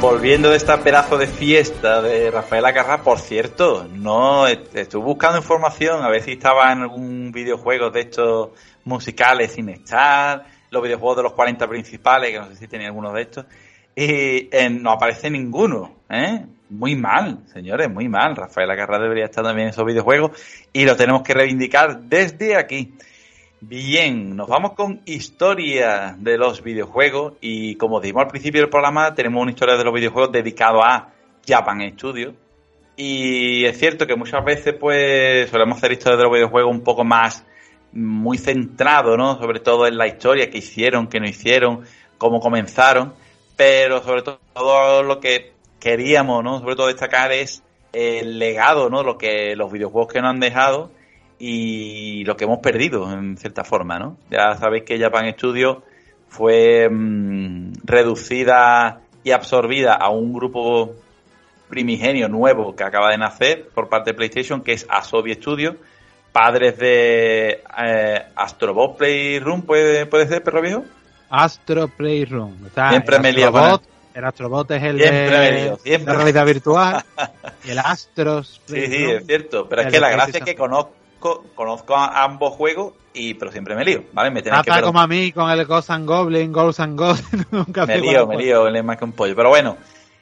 volviendo de esta pedazo de fiesta de Rafael Acarrá, por cierto, no estuve buscando información a ver si estaba en algún videojuego de estos musicales sin estar, los videojuegos de los 40 principales, que no sé si tenía alguno de estos, y no aparece ninguno, ¿eh? Muy mal, señores, muy mal. Rafael Acarrá debería estar también en esos videojuegos y lo tenemos que reivindicar desde aquí. Bien, nos vamos con historia de los videojuegos y como dijimos al principio del programa, tenemos una historia de los videojuegos dedicado a Japan Studio y es cierto que muchas veces pues solemos hacer historias de los videojuegos un poco más muy centrado, ¿no? Sobre todo en la historia, qué hicieron, qué no hicieron, cómo comenzaron, pero sobre todo lo que queríamos, ¿no? Sobre todo destacar es el legado, ¿no? Los videojuegos que nos han dejado y lo que hemos perdido, en cierta forma, ¿no? Ya sabéis que Japan Studio fue reducida y absorbida a un grupo primigenio nuevo que acaba de nacer por parte de PlayStation, que es Asobi Studio, padres de Astrobot Playroom, ¿puede ser, perro viejo? Astro Playroom. Siempre me lío con él. El Astrobot es el de realidad virtual y el Astros Playroom. Sí, es cierto, pero es que la gracia es que conozco a ambos juegos, pero siempre me lío, ¿vale? Me tenéis que como a mí con el Ghosts and Goblins, nunca me lío, él es más que un pollo. Pero bueno,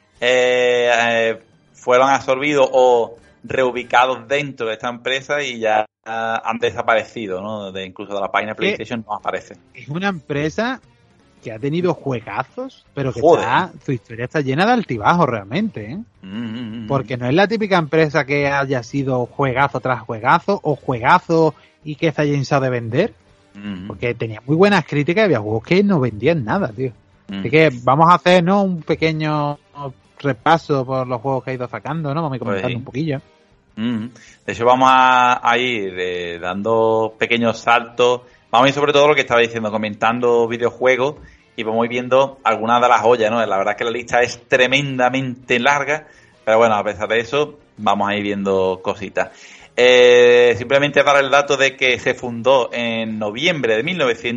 fueron absorbidos o reubicados dentro de esta empresa y ya han desaparecido, ¿no? Incluso de la página de PlayStation no aparece. Es una empresa que ha tenido juegazos, pero que su historia está llena de altibajos realmente, ¿eh? Porque no es la típica empresa que haya sido juegazo tras juegazo o juegazo y que se haya hinchado de vender, porque tenía muy buenas críticas y había juegos que no vendían nada, tío. Así que vamos a hacer, ¿no?, un pequeño repaso por los juegos que ha ido sacando, ¿no? Vamos a ir comentando un poquillo. De hecho vamos a ir dando pequeños saltos. Vamos a ir sobre todo lo que estaba diciendo, comentando videojuegos y vamos a ir viendo algunas de las joyas, ¿no? La verdad es que la lista es tremendamente larga, pero bueno, a pesar de eso, vamos a ir viendo cositas. Simplemente dar el dato de que se fundó en noviembre de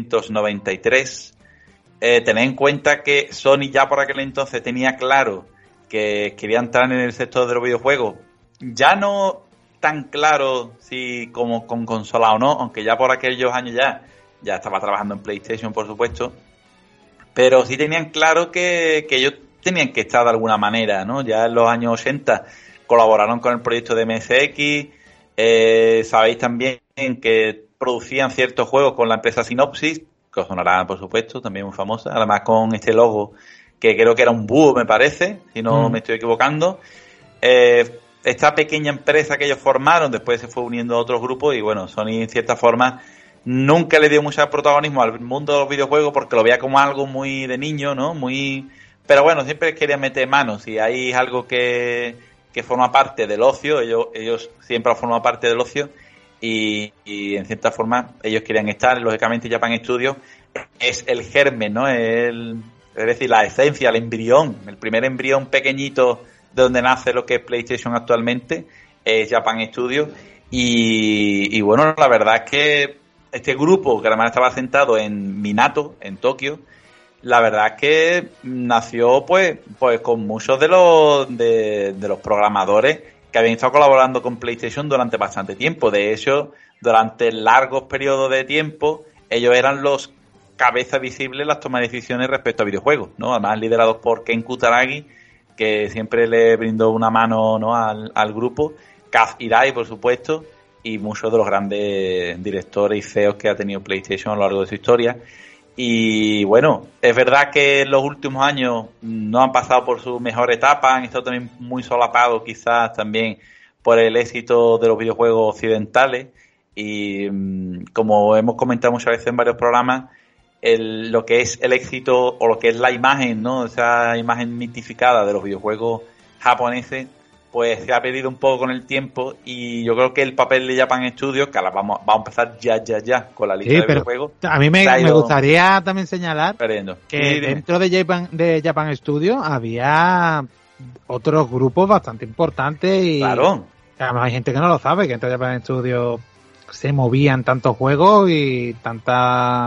1993. Tened en cuenta que Sony ya por aquel entonces tenía claro que quería entrar en el sector de los videojuegos. Ya no tan claro si como con consola o no, aunque ya por aquellos años ya estaba trabajando en PlayStation, por supuesto, pero sí tenían claro que ellos tenían que estar de alguna manera, ¿no? Ya en los años 80 colaboraron con el proyecto de MSX, sabéis también que producían ciertos juegos con la empresa Synopsys, que os sonará, por supuesto, también muy famosa, además con este logo que creo que era un búho, me parece, si no me estoy equivocando. Esta pequeña empresa que ellos formaron después se fue uniendo a otros grupos y bueno, Sony en cierta forma nunca le dio mucho protagonismo al mundo de los videojuegos porque lo veía como algo muy de niño, ¿no? Pero bueno, siempre quería meter manos y ahí es algo que forma parte del ocio, ellos siempre han formado parte del ocio y en cierta forma ellos querían estar, lógicamente Japan Studio es el germen, ¿no? Es decir, la esencia, el embrión, el primer embrión pequeñito de donde nace lo que es PlayStation actualmente, es Japan Studio. Y bueno, la verdad es que este grupo, que además estaba sentado en Minato, en Tokio, la verdad es que nació pues con muchos de los programadores que habían estado colaborando con PlayStation durante bastante tiempo. De hecho, durante largos periodos de tiempo, ellos eran los cabezas visibles en las tomas de decisiones respecto a videojuegos, ¿no? Además liderados por Ken Kutaragi, que siempre le brindó una mano, ¿no?, al grupo, Kaz Hirai, por supuesto, y muchos de los grandes directores y CEOs que ha tenido PlayStation a lo largo de su historia. Y bueno, es verdad que en los últimos años no han pasado por su mejor etapa, han estado también muy solapados quizás también por el éxito de los videojuegos occidentales y como hemos comentado muchas veces en varios programas, lo que es el éxito o lo que es la imagen, ¿no?, esa imagen mitificada de los videojuegos japoneses, pues se ha perdido un poco con el tiempo y yo creo que el papel de Japan Studios, que ahora vamos a empezar ya con la lista de videojuegos. A mí me gustaría también señalar que dentro de Japan Studios había otros grupos bastante importantes y claro, además hay gente que no lo sabe, que dentro de Japan Studios se movían tantos juegos y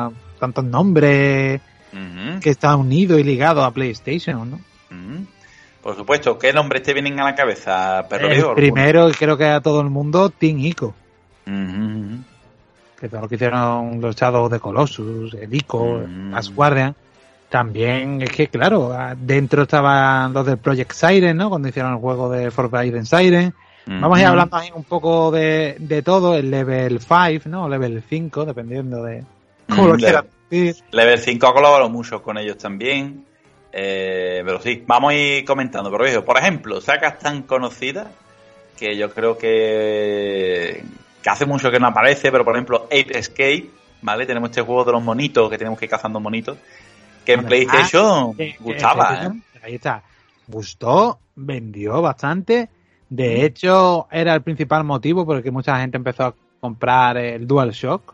tantos nombres que estaban unidos y ligados a PlayStation, ¿no? Por supuesto. ¿Qué nombres te vienen a la cabeza, Perro El Viejo? primero, creo que a todo el mundo, Team Ico. Uh-huh. Que todo lo que hicieron los Shadow of the Colossus, el Ico, Last Guardian. También es que, claro, dentro estaban los del Project Siren, ¿no? Cuando hicieron el juego de Forbidden Siren. Vamos a ir hablando ahí un poco de todo, el Level 5, ¿no? O Level 5, dependiendo de cómo lo quieras decir. Level 5 ha colaborado mucho con ellos también. Pero sí, vamos a ir comentando. Pero, por ejemplo, sagas tan conocidas que yo creo que hace mucho que no aparece, pero por ejemplo, Ape Escape, ¿vale? Tenemos este juego de los monitos, que tenemos que ir cazando monitos, que en PlayStation gustaba, ¿eh? Ahí está. Gustó, vendió bastante. De hecho, era el principal motivo por el que mucha gente empezó a comprar el DualShock.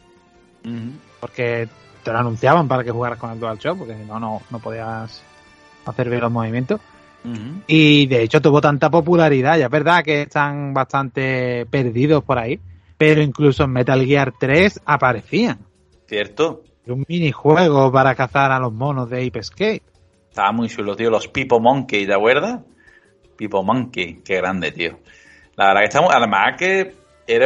Porque te lo anunciaban para que jugaras con el DualShock, porque si no, no podías hacer bien los movimientos. Y de hecho tuvo tanta popularidad. Ya es verdad que están bastante perdidos por ahí, pero incluso en Metal Gear 3 aparecían. Cierto. Un minijuego para cazar a los monos de Ape Escape. Estaba muy chulo, tío. Los Pipo Monkey, ¿te acuerdas? Pipo Monkey, qué grande, tío. La verdad que estamos, además que era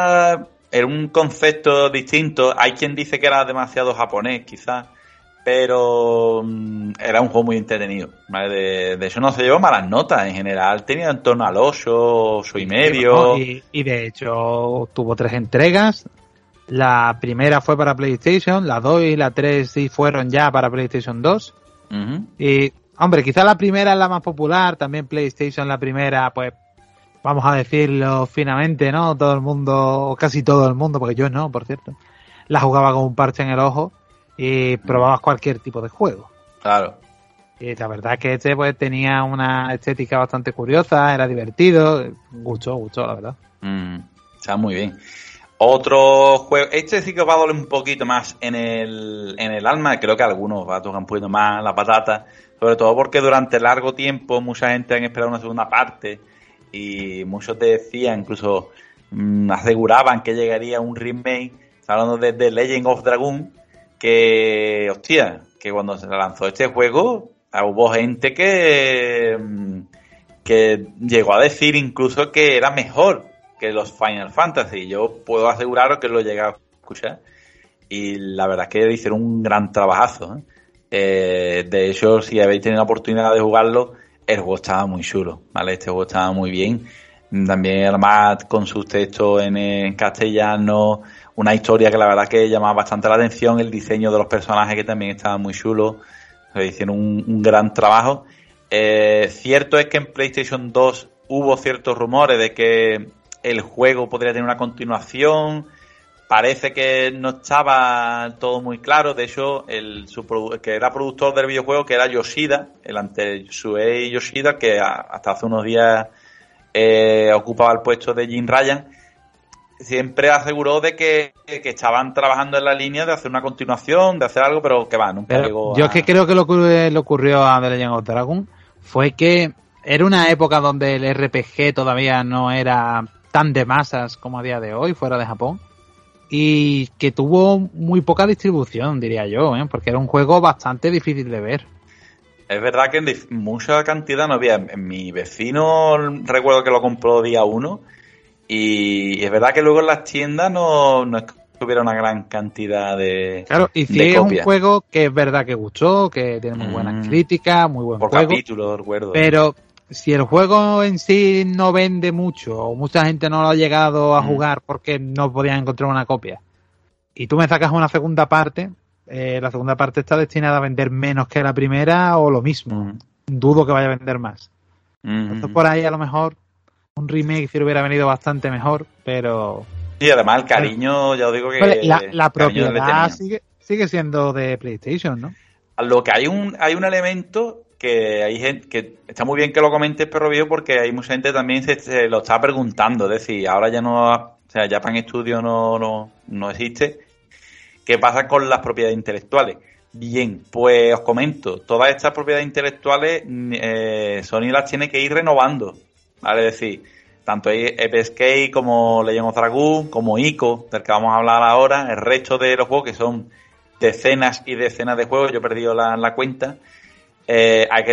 un concepto distinto. Hay quien dice que era demasiado japonés, quizás, pero era un juego muy entretenido, ¿vale? De hecho no se llevó malas notas en general, tenía en torno al 8 y medio. Y de hecho tuvo 3 entregas. La primera fue para PlayStation, la 2 y la 3 sí fueron ya para PlayStation 2. Y, hombre, quizá la primera es la más popular, también PlayStation la primera, pues, vamos a decirlo finamente, ¿no? Todo el mundo, o casi todo el mundo, porque yo no, por cierto, la jugaba con un parche en el ojo y probabas cualquier tipo de juego. Claro. Y la verdad es que este, pues, tenía una estética bastante curiosa, era divertido, gustó, la verdad. Está muy bien. Otro juego, este sí que va a doler un poquito más en el alma, creo que a algunos va a tocar un poquito más la patata, sobre todo porque durante largo tiempo mucha gente ha esperado una segunda parte y muchos te decían, incluso aseguraban que llegaría un remake, hablando de The Legend of Dragoon, que, hostia, que cuando se lanzó este juego hubo gente que llegó a decir incluso que era mejor que los Final Fantasy. Yo puedo aseguraros que lo llegué a escuchar y la verdad es que hicieron un gran trabajazo, ¿eh? De hecho, si habéis tenido la oportunidad de jugarlo, el juego estaba muy chulo, ¿vale? Este juego estaba muy bien, también además con sus textos en castellano, una historia que la verdad que llamaba bastante la atención, el diseño de los personajes que también estaba muy chulo, hicieron un gran trabajo. Cierto es que en PlayStation 2 hubo ciertos rumores de que el juego podría tener una continuación. Parece que no estaba todo muy claro. De hecho, el que era productor del videojuego, que era Yoshida, Shuei Yoshida, que hasta hace unos días ocupaba el puesto de Jim Ryan, siempre aseguró de que estaban trabajando en la línea de hacer una continuación, de hacer algo, pero que va, nunca llegó. Yo es que creo que lo que le ocurrió a The Legend of Dragon fue que era una época donde el RPG todavía no era tan de masas como a día de hoy, fuera de Japón, y que tuvo muy poca distribución, diría yo, porque era un juego bastante difícil de ver. Es verdad que en mucha cantidad no había. En mi vecino recuerdo que lo compró día 1 y es verdad que luego en las tiendas no es que hubiera una gran cantidad de claro, y si es copias. Un juego que es verdad que gustó, que tiene muy buenas críticas, muy buen por juego. Por capítulo, recuerdo. Pero si el juego en sí no vende mucho o mucha gente no lo ha llegado a jugar porque no podían encontrar una copia y tú me sacas una segunda parte, la segunda parte está destinada a vender menos que la primera o lo mismo. Dudo que vaya a vender más. Entonces por ahí a lo mejor un remake si hubiera venido bastante mejor, pero... Y además el cariño, ya os digo que... La propiedad sigue siendo de PlayStation, ¿no? Lo que hay un elemento que hay gente que está muy bien que lo comentes, Perro Viejo, porque hay mucha gente también se lo está preguntando, es decir, ahora ya no, o sea, Japan Studio no existe. ¿Qué pasa con las propiedades intelectuales? Bien, pues os comento, todas estas propiedades intelectuales Sony las tiene que ir renovando, ¿vale? Es decir, tanto Ape Escape como Legend of Dragoon, como Ico, del que vamos a hablar ahora, el resto de los juegos, que son decenas y decenas de juegos, yo he perdido la cuenta. Hay que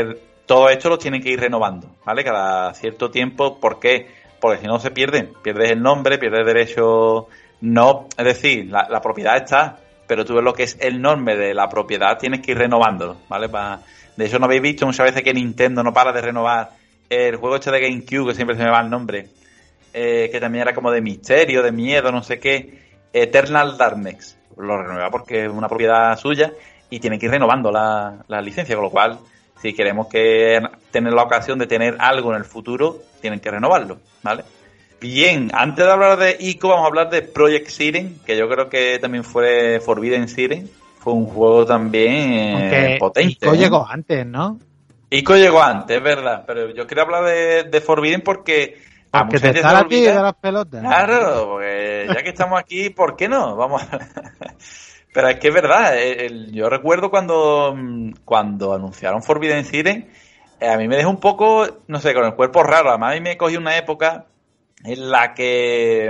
todo esto lo tienen que ir renovando, ¿vale? Cada cierto tiempo. ¿Por qué? Porque si no se pierden. Pierdes el nombre, pierdes derecho. No, es decir, la propiedad está, pero tú ves lo que es el nombre de la propiedad, tienes que ir renovándolo, ¿vale? De hecho, no habéis visto muchas veces que Nintendo no para de renovar el juego este de GameCube, que siempre se me va el nombre, que también era como de misterio, de miedo, no sé qué, Eternal Darkness. Lo renueva porque es una propiedad suya y tienen que ir renovando la licencia, con lo cual, si queremos tener la ocasión de tener algo en el futuro, tienen que renovarlo, ¿vale? Bien, antes de hablar de Ico, vamos a hablar de Project Siren, que yo creo que también fue Forbidden Siren. Fue un juego también potente. Ico llegó antes, ¿no? Ico llegó antes, es verdad, pero yo quería hablar de Forbidden porque mucha gente te está a ti de las pelotas. Claro, porque ya que estamos aquí, ¿por qué no? Vamos Pero es que es verdad, yo recuerdo cuando anunciaron Forbidden Siren, a mí me dejó un poco, no sé, con el cuerpo raro. Además, a mí me cogió una época en la que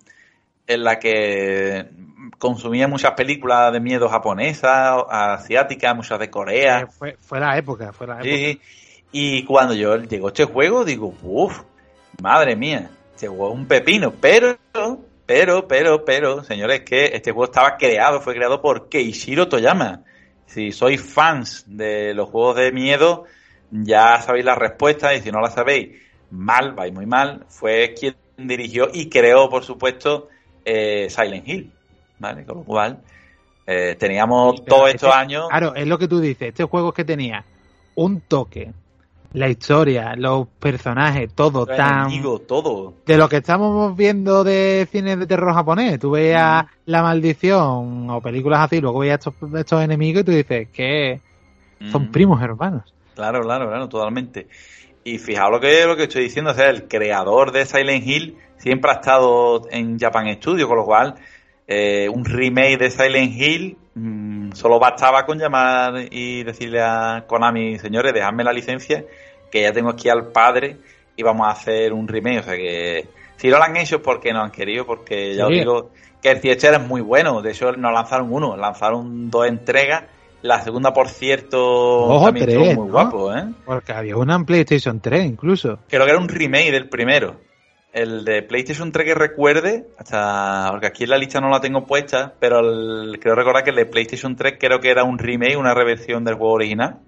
consumía muchas películas de miedo japonesas, asiáticas, muchas de Corea. Fue la época. Sí, y cuando llegó este juego, digo, uff, madre mía, este juego es un pepino, pero, señores, que este juego fue creado por Keishiro Toyama. Si sois fans de los juegos de miedo, ya sabéis la respuesta, y si no la sabéis, vais muy mal. Fue quien dirigió y creó, por supuesto, Silent Hill, ¿vale? Con lo cual teníamos todos estos años. Claro, es lo que tú dices, este juego es que tenía un toque, la historia, los personajes, todo todo de lo que estamos viendo de cine de terror japonés. Tú veías La Maldición o películas así, luego veías estos enemigos y tú dices que son primos hermanos. Claro, totalmente. Y fijaos lo que estoy diciendo, o sea, el creador de Silent Hill siempre ha estado en Japan Studio, con lo cual un remake de Silent Hill solo bastaba con llamar y decirle a Konami, señores, dejadme la licencia, que ya tengo aquí al padre y vamos a hacer un remake. O sea que si no lo han hecho es porque no han querido, porque ya os digo que el Theater es muy bueno. De hecho, no lanzaron uno, lanzaron 2 entregas. La segunda, por cierto, también estuvo muy guapo, ¿eh? Porque había una en PlayStation 3 incluso. Creo que era un remake del primero. El de PlayStation 3 que recuerde, porque aquí en la lista no la tengo puesta, pero creo recordar que el de PlayStation 3 creo que era un remake, una reversión del juego original.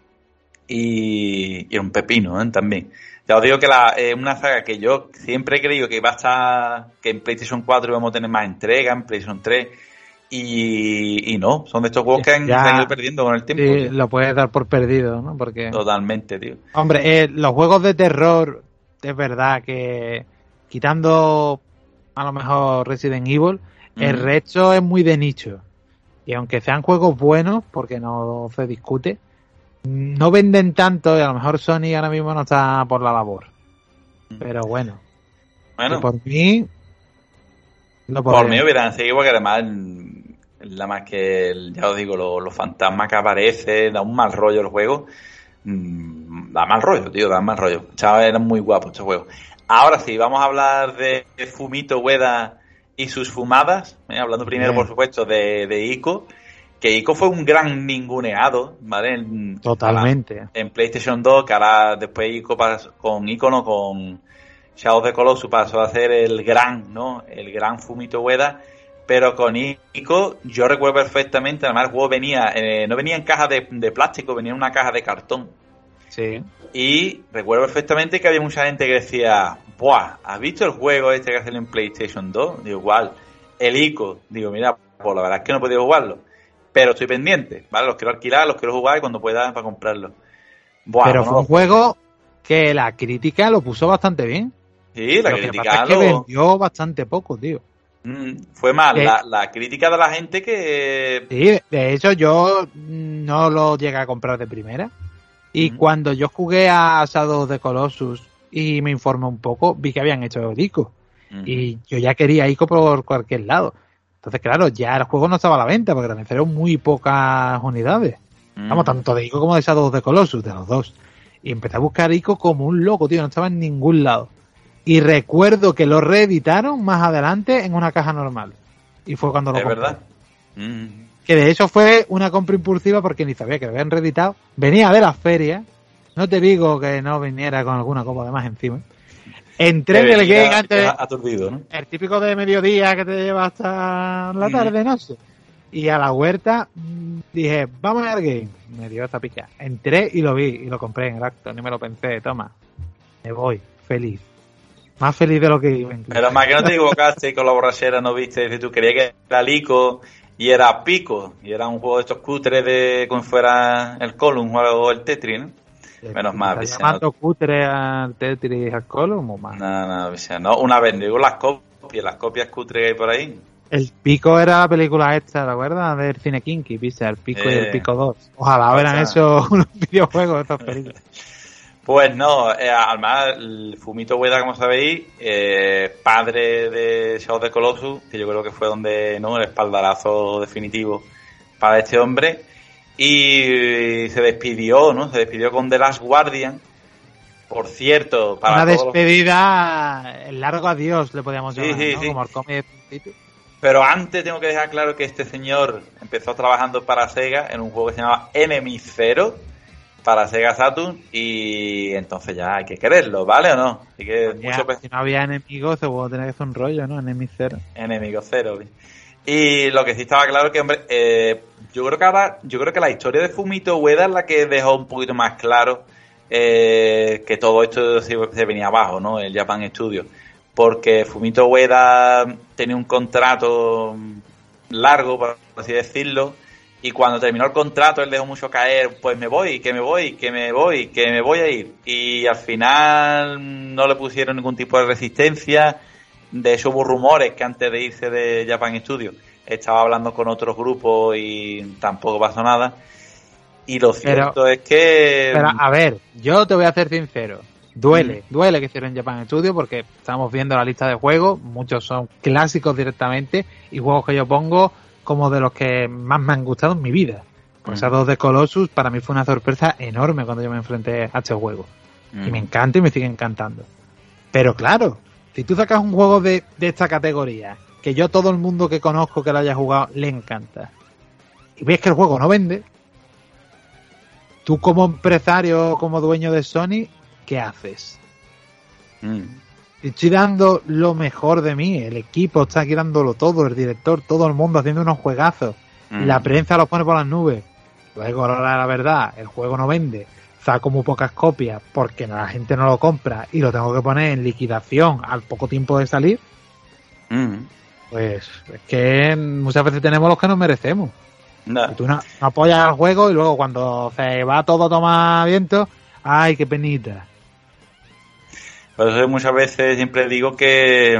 Y era un pepino, ¿eh? También. Ya os digo que es una saga que yo siempre he creído que iba a estar, que en PlayStation 4 íbamos a tener más entregas, en PlayStation 3... Y no, son de estos juegos que han ido perdiendo con el tiempo. Sí, lo puedes dar por perdido, ¿no? Porque totalmente, tío. Hombre, los juegos de terror, es verdad que quitando a lo mejor Resident Evil, el resto es muy de nicho. Y aunque sean juegos buenos, porque no se discute, no venden tanto y a lo mejor Sony ahora mismo no está por la labor. Pero bueno. Por mí... Por mí hubieran seguido, porque además nada más que ya os digo, los fantasmas que aparecen, da un mal rollo el juego. Da mal rollo, tío, da mal rollo. Chavales, eran muy guapos estos juegos. Ahora sí, vamos a hablar de Fumito Ueda y sus fumadas, hablando primero, por supuesto, de Ico, que Ico fue un gran ninguneado, ¿vale? Totalmente. En PlayStation 2, que ahora después Ico con Shadow of the Colossus pasó a ser el gran Fumito Ueda, pero con Ico yo recuerdo perfectamente, además el juego no venía en caja de plástico, venía en una caja de cartón. Sí. Y recuerdo perfectamente que había mucha gente que decía, ¡buah! ¿Has visto el juego este que hacen en PlayStation 2? Digo, igual, el Ico. Digo, mira, pues la verdad es que no he podido jugarlo, pero estoy pendiente, ¿vale? Los quiero alquilar, los quiero jugar y cuando pueda para comprarlo. Buah, pero fue un juego que la crítica lo puso bastante bien. Sí, la crítica es que vendió bastante poco, tío. Fue mal la crítica de la gente que... Sí, de hecho yo no lo llegué a comprar de primera. Y cuando yo jugué a Shadow of the Colossus y me informé un poco, vi que habían hecho Ico. Y yo ya quería Ico por cualquier lado. Entonces, claro, ya el juego no estaba a la venta porque también fueron muy pocas unidades. Vamos, tanto de Ico como de Shadow of the Colossus, de los dos. Y empecé a buscar Ico como un loco, tío, no estaba en ningún lado. Y recuerdo que lo reeditaron más adelante en una caja normal. Y fue cuando lo compré. ¿Es verdad? Que de hecho fue una compra impulsiva porque ni sabía que lo habían reeditado. Venía de la feria No te digo que no viniera con alguna copa de más encima. Entré en el game antes. Aturdido, ¿no? El típico de mediodía que te lleva hasta la tarde, no sé. Y a la huerta dije, vamos al game. Me dio esta picha. Entré y lo vi y lo compré en el acto. Ni me lo pensé. Toma. Me voy. Feliz. Más feliz de lo que iba. Pero más que no te equivocaste y con la borrachera no viste. Si tú creías que era Lico y era Pico. Y era un juego de estos cutres de como fuera el Column o el Tetris, ¿no? Menos mal. ¿Estás llamando cutre al Tetris al Column o más? No. Una vez digo las copias cutres que hay por ahí. El Pico era la película esta, ¿te acuerdas? Del cine kinky, ¿viste? El Pico y el Pico 2. Ojalá hubieran hecho unos videojuegos de estas películas. Pues no, además el Fumito Ueda, como sabéis, padre de Shadow of the Colossus, que yo creo que fue donde el espaldarazo definitivo para este hombre, y se despidió con The Last Guardian. Por cierto, para una despedida, el largo adiós le podíamos llamar, ¿no? Sí. Como el cómic. Pero antes tengo que dejar claro que este señor empezó trabajando para Sega en un juego que se llamaba Enemy Zero para Sega Saturn, y entonces ya hay que quererlo, ¿vale o no? Así que si no había enemigos, se puede tener que hacer un rollo, ¿no? Enemy Zero. Enemigo Zero. Y lo que sí estaba claro que, hombre, yo creo que la historia de Fumito Ueda es la que dejó un poquito más claro que todo esto se venía abajo, ¿no? El Japan Studio. Porque Fumito Ueda tenía un contrato largo, por así decirlo, y cuando terminó el contrato él dejó mucho caer, pues me voy a ir, y al final no le pusieron ningún tipo de resistencia. De hecho hubo rumores que antes de irse de Japan Studio estaba hablando con otros grupos y tampoco pasó nada, y lo cierto es que... Pero a ver, yo te voy a ser sincero, duele que hicieron Japan Studio, porque estamos viendo la lista de juegos, muchos son clásicos directamente y juegos que yo pongo como de los que más me han gustado en mi vida. Pues Shadow of the Colossus para mí fue una sorpresa enorme cuando yo me enfrenté a este juego. Y me encanta y me sigue encantando. Pero claro, si tú sacas un juego de esta categoría, que yo todo el mundo que conozco que lo haya jugado le encanta, y ves que el juego no vende, tú como empresario, como dueño de Sony, ¿qué haces? Estoy dando lo mejor de mí, el equipo está aquí dándolo todo, el director, todo el mundo haciendo unos juegazos, la prensa los pone por las nubes. Luego, la verdad, el juego no vende, saco muy pocas copias porque la gente no lo compra y lo tengo que poner en liquidación al poco tiempo de salir. Pues es que muchas veces tenemos los que nos merecemos. Y tú no apoyas al juego y luego cuando se va todo a tomar viento, ¡ay, qué penita! Por eso muchas veces siempre digo que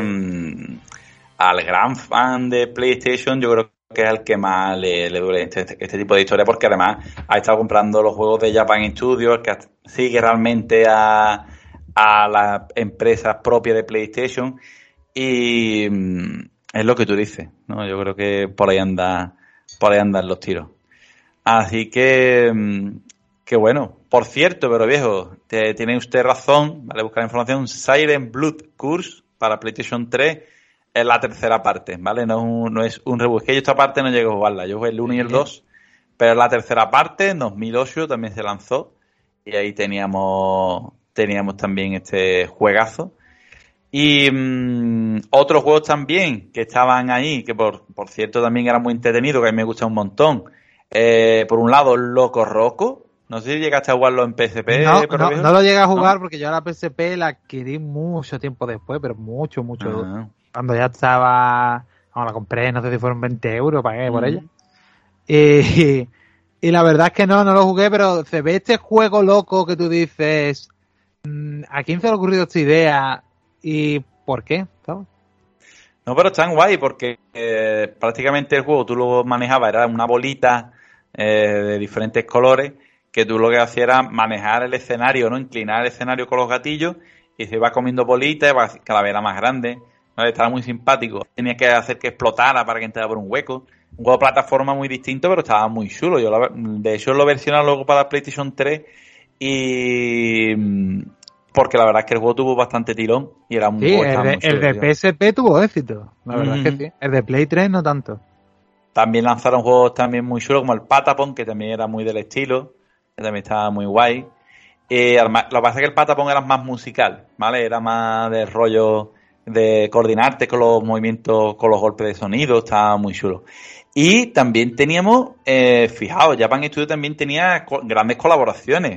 al gran fan de PlayStation yo creo que es el que más le duele este tipo de historia, porque además ha estado comprando los juegos de Japan Studios, que sigue realmente a las empresas propias de PlayStation, y es lo que tú dices, ¿no? Yo creo que por ahí andan los tiros. Así que bueno. Por cierto, pero viejo, tiene usted razón, vale, buscar información. Silent Blood Curse para PlayStation 3 es la tercera parte, ¿vale? No es un reboot. Es que yo esta parte no llegué a jugarla. Yo jugué el 1 y el 2, pero es la tercera parte, en 2008 también se lanzó, y ahí teníamos también este juegazo. Y otros juegos también que estaban ahí, que por cierto también eran muy entretenidos, que a mí me gusta un montón. Por un lado, Loco Roco. No sé si llegaste a jugarlo en PSP. No lo llegué a jugar porque yo la PSP la adquirí mucho tiempo después, pero mucho. Cuando ya estaba... la compré, no sé si fueron 20 euros, pagué por ella. Y la verdad es que no lo jugué, pero se ve este juego loco que tú dices, ¿a quién se le ha ocurrido esta idea y por qué? ¿Sabes? No, pero están guay porque prácticamente el juego tú lo manejabas, era una bolita de diferentes colores, que tú lo que hacías era manejar el escenario, ¿no? Inclinar el escenario con los gatillos y se iba comiendo bolitas y va cada vez era más grande, ¿no? Estaba muy simpático. Tenías que hacer que explotara para que entrara por un hueco. Un juego de plataforma muy distinto, pero estaba muy chulo. De hecho lo versioné luego para PlayStation 3 y... porque la verdad es que el juego tuvo bastante tirón y era muy juego. El de PSP tuvo éxito, la verdad es que sí. El de Play 3 no tanto. También lanzaron juegos también muy chulos como el Patapon, que también era muy del estilo, que también estaba muy guay. Además, lo que pasa es que el Patapón era más musical, ¿vale? Era más de rollo de coordinarte con los movimientos, con los golpes de sonido, estaba muy chulo. Y también teníamos, fijaos, Japan Studio también tenía grandes colaboraciones.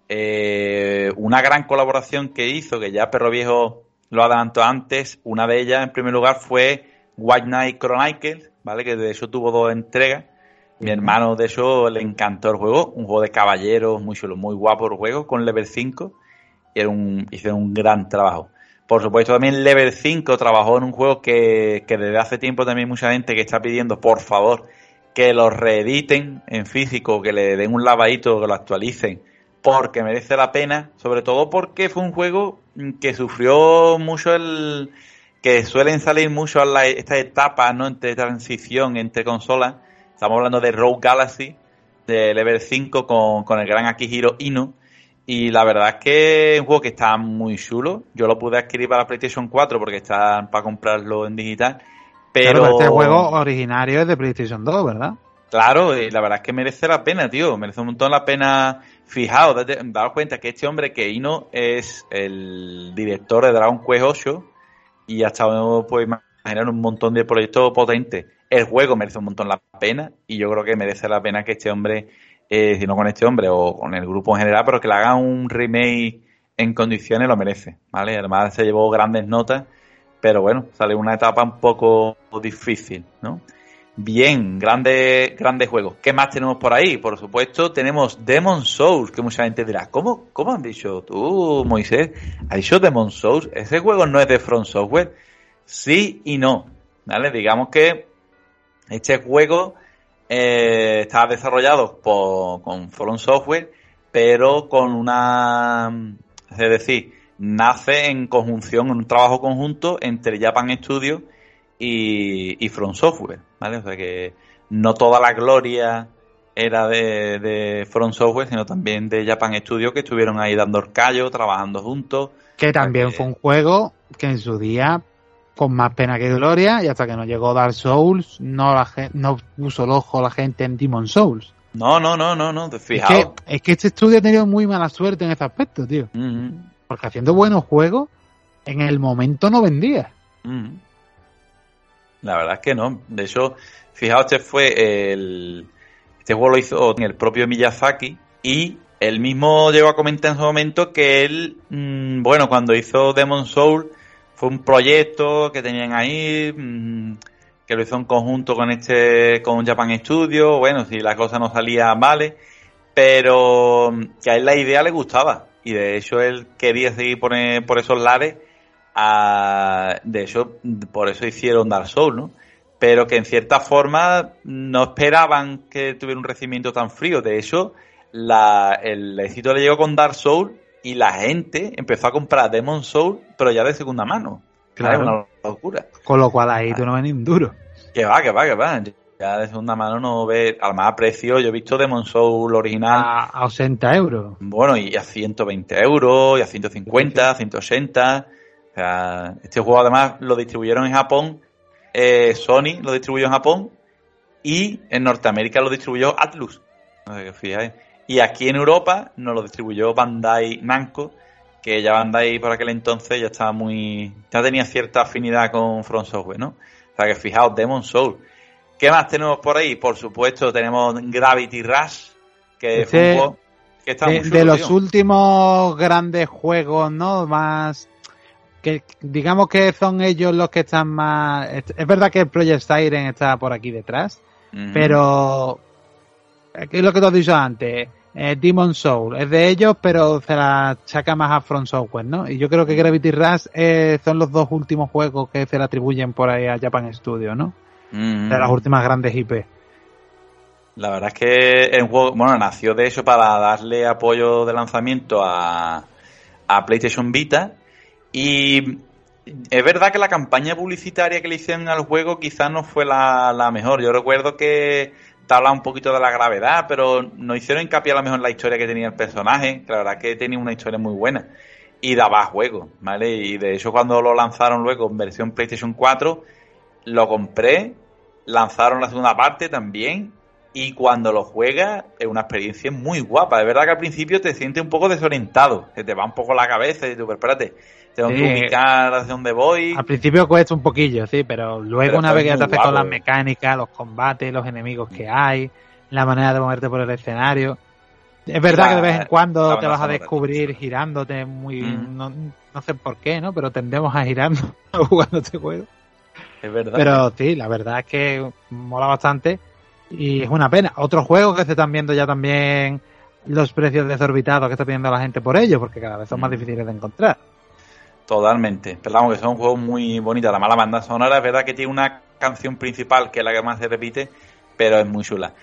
Una gran colaboración que hizo, que ya Perro Viejo lo adelantó antes, una de ellas en primer lugar fue White Knight Chronicles, ¿vale? Que de hecho tuvo 2 entregas. Mi hermano, de hecho, le encantó el juego. Un juego de caballeros, muy chulo, muy guapo el juego, con Level 5. Y hicieron un gran trabajo. Por supuesto, también Level 5 trabajó en un juego que desde hace tiempo también mucha gente que está pidiendo, por favor, que lo reediten en físico, que le den un lavadito, que lo actualicen, porque merece la pena, sobre todo porque fue un juego que sufrió mucho que suelen salir mucho estas etapas, ¿no? Entre transición, entre consolas. Estamos hablando de Rogue Galaxy, de Level 5 con el gran Akihiro Ino. Y la verdad es que es un juego que está muy chulo. Yo lo pude adquirir para PlayStation 4 porque está para comprarlo en digital. Pero este juego originario es de PlayStation 2, ¿verdad? Claro, y la verdad es que merece la pena, tío. Merece un montón la pena. Fijaos, daos cuenta que este hombre, que Ino, es el director de Dragon Quest 8 y ha estado, pues, imaginar un montón de proyectos potentes. El juego merece un montón la pena y yo creo que merece la pena que este hombre, si no con este hombre o con el grupo en general, pero que le hagan un remake en condiciones, lo merece, ¿vale? Además se llevó grandes notas, pero bueno, sale una etapa un poco difícil, ¿no? Bien, grandes juegos. ¿Qué más tenemos por ahí? Por supuesto, tenemos Demon's Souls, que mucha gente dirá, ¿cómo han dicho tú, Moisés? ¿Has dicho Demon's Souls? Ese juego no es de From Software. Sí y no, ¿vale? Digamos que este juego está desarrollado con From Software, pero con es decir, nace en conjunción, en un trabajo conjunto entre Japan Studio y From Software, ¿vale? O sea que no toda la gloria era de From Software, sino también de Japan Studio, que estuvieron ahí dando el callo, trabajando juntos. Que también fue un juego que en su día, con más pena que gloria, y hasta que no llegó Dark Souls, no puso el ojo la gente en Demon's Souls. No, fijaos. Es que este estudio ha tenido muy mala suerte en ese aspecto, tío. Porque haciendo buenos juegos, en el momento no vendía. La verdad es que no. De hecho, fijaos, este juego lo hizo el propio Miyazaki y él mismo llegó a comentar en su momento que él, bueno, cuando hizo Demon's Souls fue un proyecto que tenían ahí, que lo hizo en conjunto con Japan Studio. Bueno, si la cosa no salía vale, pero que a él la idea le gustaba y de hecho él quería seguir por esos lares. De hecho, por eso hicieron Dark Souls, ¿no? Pero que en cierta forma no esperaban que tuviera un recibimiento tan frío. De hecho, el éxito le llegó con Dark Souls y la gente empezó a comprar Demon's Souls, pero ya de segunda mano. Claro. Es una locura. Con lo cual ahí tú no ves ni un duro. Que va. Ya de segunda mano no ves, al más precio. Yo he visto Demon's Souls original a 80 euros. Bueno, y a 120 euros, y a 150, 180. O sea, este juego además lo distribuyeron en Japón, Sony lo distribuyó en Japón y en Norteamérica lo distribuyó Atlus. No sé qué fijáis. Y aquí en Europa nos lo distribuyó Bandai Namco, que ya Bandai por aquel entonces ya tenía cierta afinidad con From Software, ¿no? O sea que fijaos, Demon's Souls. ¿Qué más tenemos por ahí? Por supuesto tenemos Gravity Rush, que fue un juego que está muy chulo, de los últimos grandes juegos, ¿no? Más que digamos que son ellos los que están más. Es verdad que el Project Siren está por aquí detrás, pero es lo que te has dicho antes. Demon's Souls es de ellos, pero se la saca más a From Software, ¿no? Y yo creo que Gravity Rush son los dos últimos juegos que se le atribuyen por ahí a Japan Studio, ¿no? De las últimas grandes IP. La verdad es que el juego, bueno, nació de eso para darle apoyo de lanzamiento a PlayStation Vita. Y es verdad que la campaña publicitaria que le hicieron al juego quizás no fue la mejor. Yo recuerdo que te hablaba un poquito de la gravedad, pero no hicieron hincapié a lo mejor en la historia que tenía el personaje, que la verdad que tenía una historia muy buena y daba juego, ¿vale? Y de hecho cuando lo lanzaron luego en versión PlayStation 4, lo compré, lanzaron la segunda parte también y cuando lo juegas es una experiencia muy guapa. Es verdad que al principio te sientes un poco desorientado, que te va un poco la cabeza y tú, pero espérate, tengo que ubicar hacia dónde voy. Al principio cuesta un poquillo, sí, pero luego una vez que ya te haces con las mecánicas, los combates, los enemigos que hay, la manera de moverte por el escenario. Es verdad que de vez en cuando te vas a descubrir girándote no sé por qué, ¿no? Pero tendemos a girarnos jugando este juego. Es verdad. Pero sí, la verdad es que mola bastante y es una pena. Otro juego que se están viendo ya también los precios desorbitados que está pidiendo la gente por ellos, porque cada vez son más difíciles de encontrar. Totalmente. Pero vamos, que son juegos muy bonitos. La mala banda sonora es verdad que tiene una canción principal que es la que más se repite, pero es muy chula.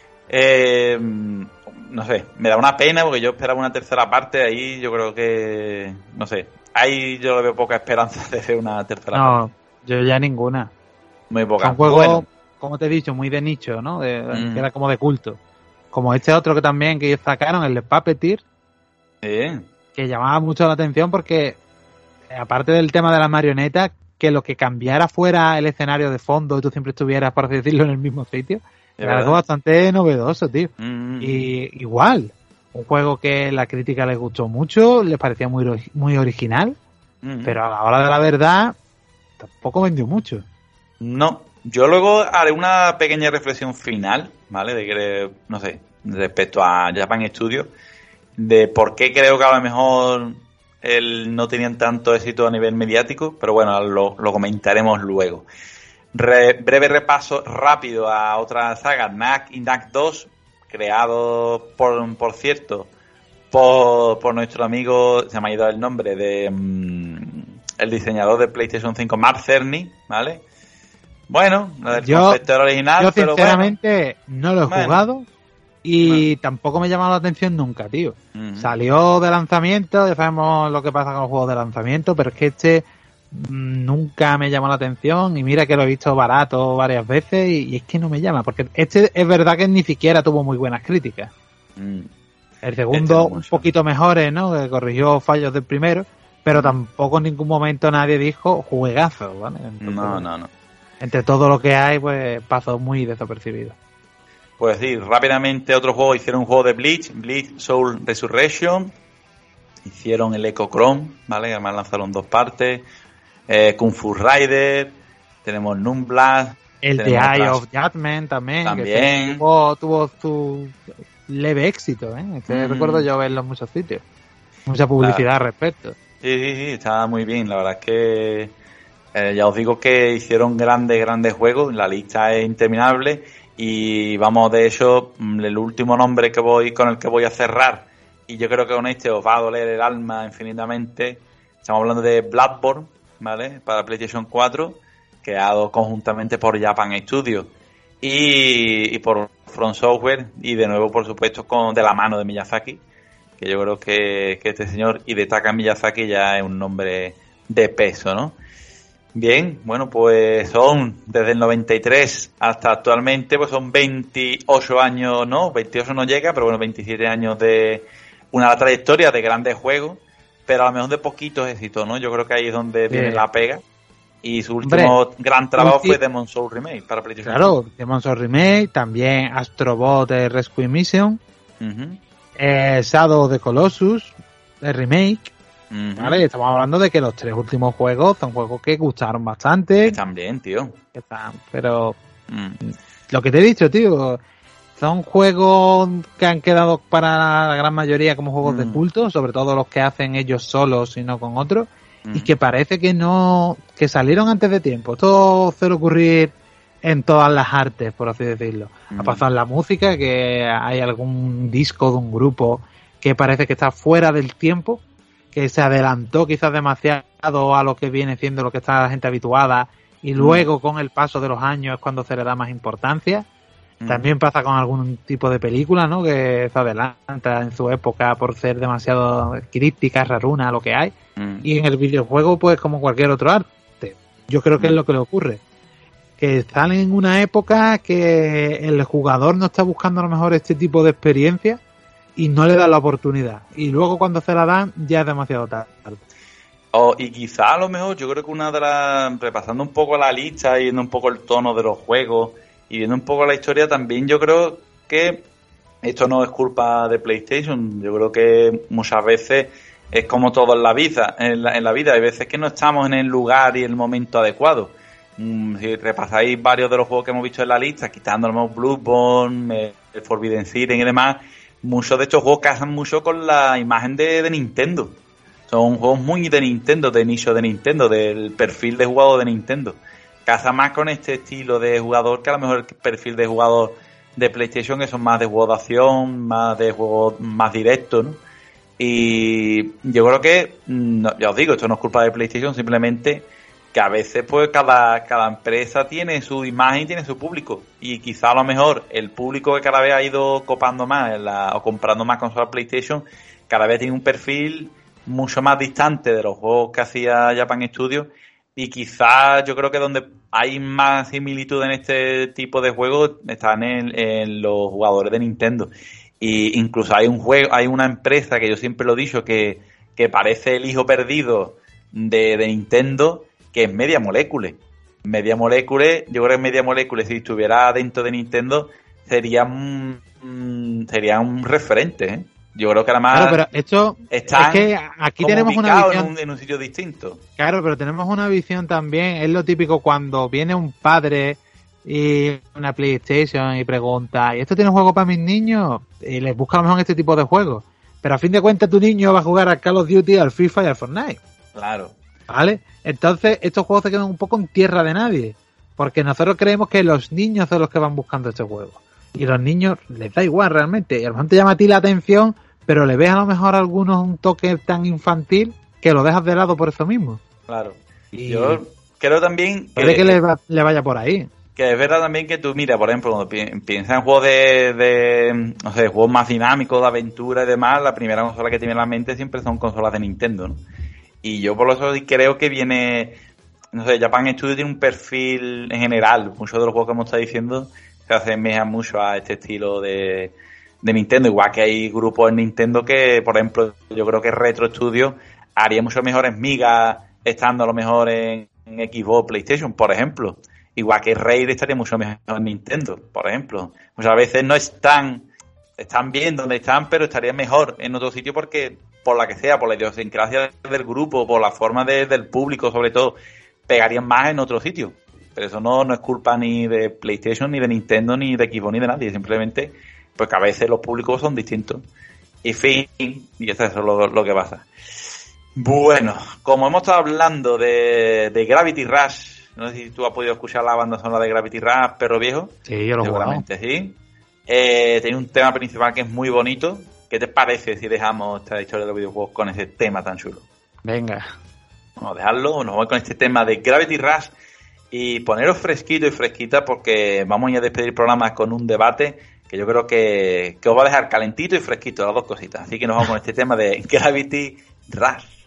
No sé, me da una pena porque yo esperaba una tercera parte. Ahí yo creo que, no sé, ahí yo le veo poca esperanza de ver una tercera parte. No, yo ya ninguna. Muy poca. Son juegos, como te he dicho, muy de nicho, ¿no? Que era como de culto. Como este otro que también que sacaron, el de Puppeteer, que llamaba mucho la atención porque, aparte del tema de las marionetas, que lo que cambiara fuera el escenario de fondo y tú siempre estuvieras, por así decirlo, en el mismo sitio. Era algo bastante novedoso, tío. Y igual, un juego que la crítica les gustó mucho, les parecía muy original, pero a la hora de la verdad tampoco vendió mucho. No, yo luego haré una pequeña reflexión final, ¿vale? De que, no sé, respecto a Japan Studio, de por qué creo que a lo mejor no tenían tanto éxito a nivel mediático, pero bueno, lo comentaremos luego. Breve repaso rápido a otra saga, Knack y Knack 2, creado por cierto por nuestro amigo, se me ha ido el nombre de el diseñador de PlayStation 5, Mark Cerny, ¿vale? Bueno, el concepto era original, yo sinceramente pero no lo he jugado y tampoco me ha llamado la atención nunca, tío. Salió de lanzamiento, ya sabemos lo que pasa con los juegos de lanzamiento, pero es que nunca me llamó la atención y mira que lo he visto barato varias veces y es que no me llama, porque es verdad que ni siquiera tuvo muy buenas críticas. El segundo un poquito mejores, ¿no? Que corrigió fallos del primero, pero tampoco en ningún momento nadie dijo juegazo, ¿vale? Entonces, no. Entre todo lo que hay, pues pasó muy desapercibido. Pues sí, rápidamente otro juego, hicieron un juego de Bleach Soul Resurrection, hicieron el Echo Chrome, ¿vale? Además lanzaron 2 partes. Kung Fu Rider, tenemos Numblast, el The Eye of Judgment también. Que tuvo su leve éxito, ¿eh? Que recuerdo yo verlo en muchos sitios, mucha publicidad al respecto. Sí, estaba muy bien, la verdad es que ya os digo que hicieron grandes juegos, la lista es interminable y vamos, de hecho, el último nombre con el que voy a cerrar, y yo creo que con este os va a doler el alma infinitamente, estamos hablando de Bloodborne, ¿vale? Para PlayStation 4, creado conjuntamente por Japan Studio y por From Software, y de nuevo, por supuesto, de la mano de Miyazaki, que yo creo que este señor Hidetaka Miyazaki ya es un nombre de peso, ¿no? Bien, bueno, pues son desde el 93 hasta actualmente, pues son 28 años, ¿no? 28 no llega, pero bueno, 27 años de una trayectoria de grandes juegos, pero a lo mejor de poquitos éxitos, ¿no? Yo creo que ahí es donde viene la pega. Y su último gran trabajo fue Demon's Souls Remake para PlayStation. Claro, Demon's Souls Remake, también Astrobot Rescue Mission, Shadow of the Colossus, el remake. Vale, estamos hablando de que los 3 últimos juegos son juegos que gustaron bastante. Están bien, tío. Pero lo que te he dicho, tío, son juegos que han quedado para la gran mayoría como juegos de culto, sobre todo los que hacen ellos solos y no con otros, y que parece que salieron antes de tiempo. Esto suele ocurrir en todas las artes, por así decirlo. Ha pasado en la música, que hay algún disco de un grupo que parece que está fuera del tiempo, que se adelantó quizás demasiado a lo que viene siendo lo que está la gente habituada, y luego con el paso de los años es cuando se le da más importancia. También pasa con algún tipo de película, ¿no? Que se adelanta en su época por ser demasiado críptica, raruna, lo que hay. Y en el videojuego, pues como cualquier otro arte. Yo creo que es lo que le ocurre. Que salen en una época que el jugador no está buscando a lo mejor este tipo de experiencia y no le da la oportunidad. Y luego cuando se la dan, ya es demasiado tarde. Y quizá a lo mejor, yo creo que repasando un poco la lista y viendo un poco el tono de los juegos Y viendo un poco la historia también yo creo que esto no es culpa de PlayStation. Yo creo que muchas veces es como todo en la vida. En la vida hay veces que no estamos en el lugar y el momento adecuado. Si repasáis varios de los juegos que hemos visto en la lista, quitando a lo mejor Bloodborne, el Forbidden Siren y demás, muchos de estos juegos casan mucho con la imagen de Nintendo. Son juegos muy de Nintendo, de nicho de Nintendo, del perfil de jugador de Nintendo. Casa más con este estilo de jugador que a lo mejor el perfil de jugador de PlayStation, que son más de juegos de acción, más de juegos más directos, ¿no? Y yo creo que, no, ya os digo, esto no es culpa de PlayStation, simplemente que a veces pues cada empresa tiene su imagen y tiene su público. Y quizá a lo mejor el público que cada vez ha ido copando más o comprando más consolas PlayStation, cada vez tiene un perfil mucho más distante de los juegos que hacía Japan Studios. Y quizás yo creo que donde hay más similitud en este tipo de juegos están en los jugadores de Nintendo. Y incluso hay una empresa que yo siempre lo he dicho que parece el hijo perdido de Nintendo, que es Media Molecule. Media Molecule, yo creo que Media Molecule, si estuviera dentro de Nintendo, sería un referente, ¿eh? Yo creo que además claro, pero esto es que aquí tenemos una visión en un sitio distinto. Claro, pero tenemos una visión también. Es lo típico cuando viene un padre y una PlayStation y pregunta, ¿y esto tiene juego para mis niños? Y les busca a lo mejor este tipo de juegos. Pero a fin de cuentas tu niño va a jugar al Call of Duty, al FIFA y al Fortnite. Claro. ¿Vale? Entonces estos juegos se quedan un poco en tierra de nadie. Porque nosotros creemos que los niños son los que van buscando este juego. Y los niños les da igual realmente. Y a lo mejor te llama a ti la atención, pero le ves a lo mejor a algunos un toque tan infantil que lo dejas de lado por eso mismo. Claro. Y yo creo también que le vaya por ahí. Que es verdad también que tú, mira, por ejemplo, cuando piensas en juegos no sé, juegos más dinámicos, de aventura y demás, la primera consola que tiene en la mente siempre son consolas de Nintendo, ¿no? Y yo por eso creo que viene, no sé, Japan Studio tiene un perfil en general, muchos de los juegos que hemos estado diciendo se asemejan mucho a este estilo de Nintendo, igual que hay grupos en Nintendo que, por ejemplo, yo creo que Retro Studio haría mucho mejores migas estando a lo mejor en Xbox, PlayStation, por ejemplo. Igual que Raid estaría mucho mejor en Nintendo, por ejemplo. Muchas veces no están bien donde están, pero estarían mejor en otro sitio porque, por la que sea, por la idiosincrasia del grupo, por la forma del público, sobre todo, pegarían más en otro sitio. Pero eso no es culpa ni de PlayStation, ni de Nintendo, ni de Xbox, ni de nadie. Simplemente, pues que a veces los públicos son distintos. Y fin, y eso es lo que pasa. Bueno, como hemos estado hablando de Gravity Rush, no sé si tú has podido escuchar la banda sonora de Gravity Rush, Perro Viejo. Sí, yo lo seguramente sí. Tiene un tema principal que es muy bonito. ¿Qué te parece si dejamos esta historia de los videojuegos con ese tema tan chulo? Venga. Vamos a dejarlo, nos vamos con este tema de Gravity Rush y poneros fresquito y fresquita porque vamos a despedir el programa con un debate que yo creo que os va a dejar calentito y fresquito, las dos cositas. Así que nos vamos con este tema de Gravity Rush.